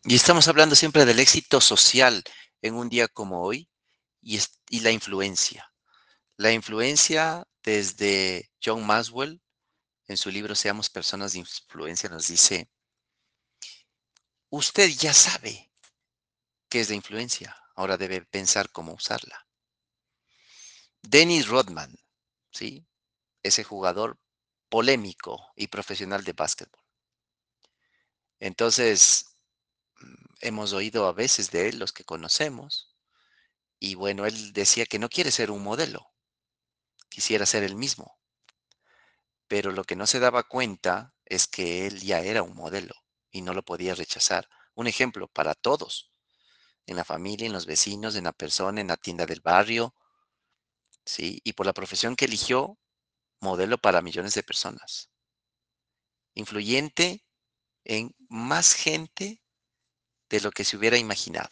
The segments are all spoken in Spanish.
Y estamos hablando siempre del éxito social en un día como hoy y la influencia. La influencia desde John Maxwell, en su libro Seamos personas de influencia, nos dice, usted ya sabe qué es la influencia, ahora debe pensar cómo usarla. Dennis Rodman, ¿sí? Ese jugador polémico y profesional de básquetbol. Entonces, hemos oído a veces de él, los que conocemos, y bueno, él decía que no quiere ser un modelo, quisiera ser el mismo, pero lo que no se daba cuenta es que él ya era un modelo y no lo podía rechazar. Un ejemplo para todos, en la familia, en los vecinos, en la persona, en la tienda del barrio, ¿sí? Y por la profesión que eligió, modelo para millones de personas. Influyente en más gente de lo que se hubiera imaginado.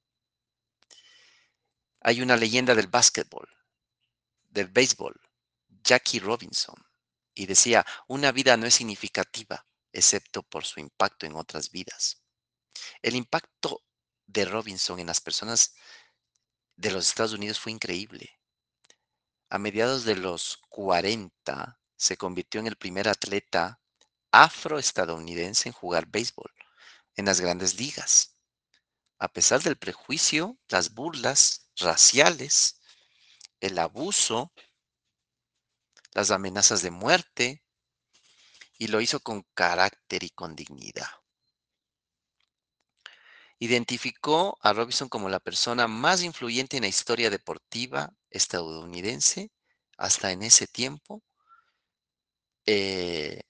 Hay una leyenda del básquetbol, del béisbol, Jackie Robinson, y decía, una vida no es significativa excepto por su impacto en otras vidas. El impacto de Robinson en las personas de los Estados Unidos fue increíble. A mediados de los 40 se convirtió en el primer atleta afroestadounidense en jugar béisbol en las grandes ligas. A pesar del prejuicio, las burlas raciales, el abuso, las amenazas de muerte, y lo hizo con carácter y con dignidad. Identificó a Robinson como la persona más influyente en la historia deportiva estadounidense hasta en ese tiempo. eh,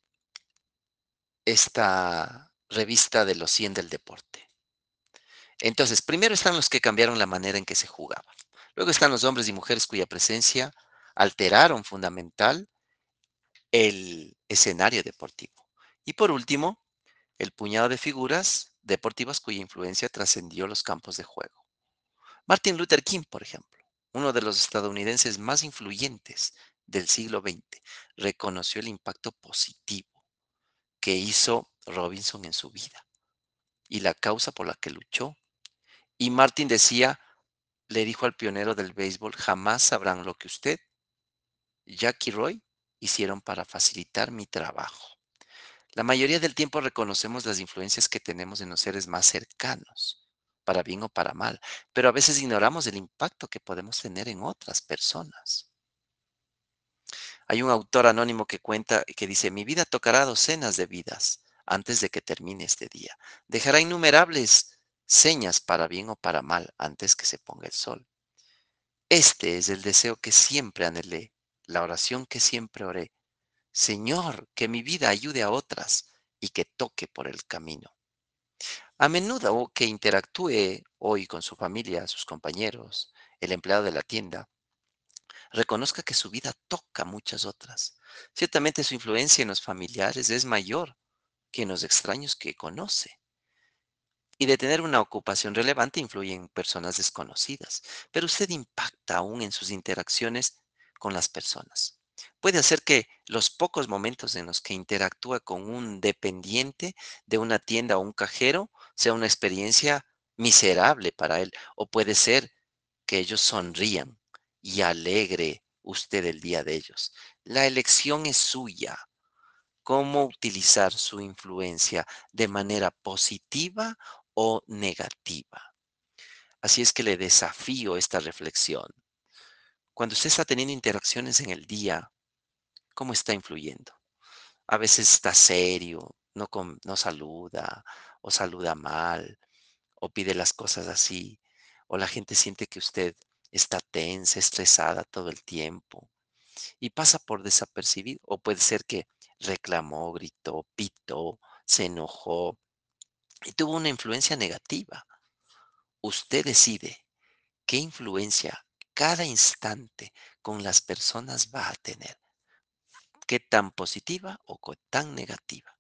esta revista de los 100 del deporte. Entonces, primero están los que cambiaron la manera en que se jugaba. Luego están los hombres y mujeres cuya presencia alteraron fundamental el escenario deportivo. Y por último, el puñado de figuras deportivas cuya influencia trascendió los campos de juego. Martin Luther King, por ejemplo, uno de los estadounidenses más influyentes del siglo XX, reconoció el impacto positivo que hizo Robinson en su vida y la causa por la que luchó. Y Martin decía, le dijo al pionero del béisbol, jamás sabrán lo que usted, Jack y Roy, hicieron para facilitar mi trabajo. La mayoría del tiempo reconocemos las influencias que tenemos en los seres más cercanos, para bien o para mal, pero a veces ignoramos el impacto que podemos tener en otras personas. Hay un autor anónimo que cuenta, que dice, mi vida tocará docenas de vidas antes de que termine este día. Dejará innumerables señas para bien o para mal antes que se ponga el sol. Este es el deseo que siempre anhelé, la oración que siempre oré. Señor, que mi vida ayude a otras y que toque por el camino. A menudo que interactúe hoy con su familia, sus compañeros, el empleado de la tienda, reconozca que su vida toca a muchas otras. Ciertamente su influencia en los familiares es mayor que en los extraños que conoce. Y de tener una ocupación relevante influye en personas desconocidas, pero usted impacta aún en sus interacciones con las personas. Puede hacer que los pocos momentos en los que interactúa con un dependiente de una tienda o un cajero sea una experiencia miserable para él, o puede ser que ellos sonrían y alegre usted el día de ellos. La elección es suya. Cómo utilizar su influencia de manera positiva o negativa. Así es que le desafío esta reflexión. Cuando usted está teniendo interacciones en el día, ¿cómo está influyendo? A veces está serio, no saluda, o saluda mal, o pide las cosas así, o la gente siente que usted está tensa, estresada todo el tiempo y pasa por desapercibido. O puede ser que reclamó, gritó, pitó, se enojó y tuvo una influencia negativa. Usted decide qué influencia cada instante con las personas va a tener, qué tan positiva o tan negativa.